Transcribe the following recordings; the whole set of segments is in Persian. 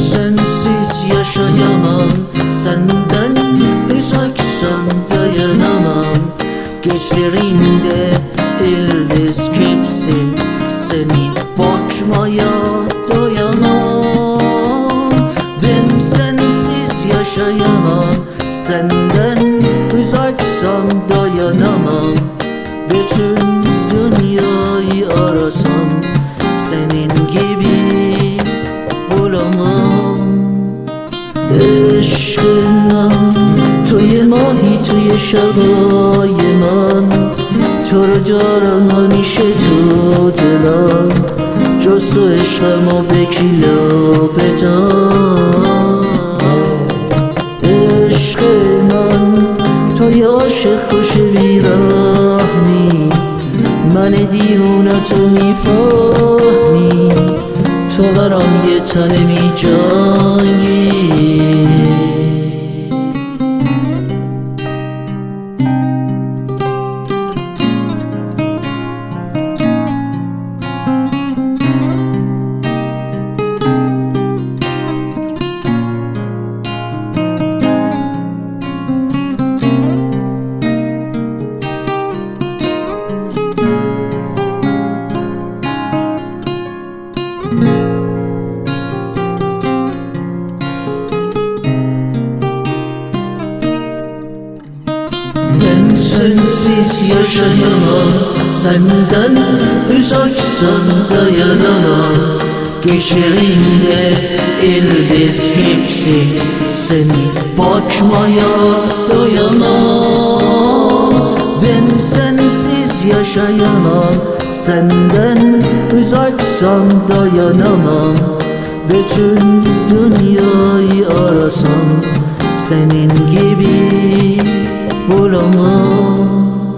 sensiz yaşayamam, senden uzaksam dayanamam. Gecelerinde yıldız gibisin, seni bakmaya doyamam. Ben sensiz yaşayamam, senden uzaksam dayanamam. Bütün dünyayı arasam senin gibi bulamam. عشقنا توی ماهی توی شبای من، تو رو دارم همیشه تو دلم. جز تو عشقمو به کی بدم؟ عشق من توی عاشق خوش بیرحمی، من دیوونه تو میفهمی. تو برام یه تنه می جنگی. Ben sensiz yaşayamam, senden uzaksan dayanamam. Gecelerinde yıldız gibisin, seni bakmaya doyamam. Ben sensiz yaşayamam, senden uzaksam dayanamam. Bütün dünyayı arasam senin gibi bulamam.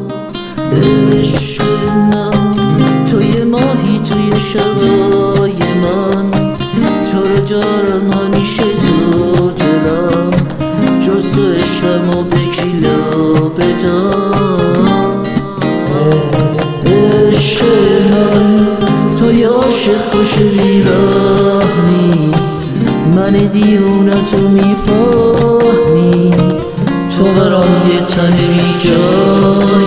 عشقنا توی ماهی توی شبای من، تو رو دارم همیشه تو دلم. جز تو عشقمو به کی بدم؟ عشق من توی عاشق خوش بیرحمی، من دیوونه تو میفهمی. تو برام یه تنه می جای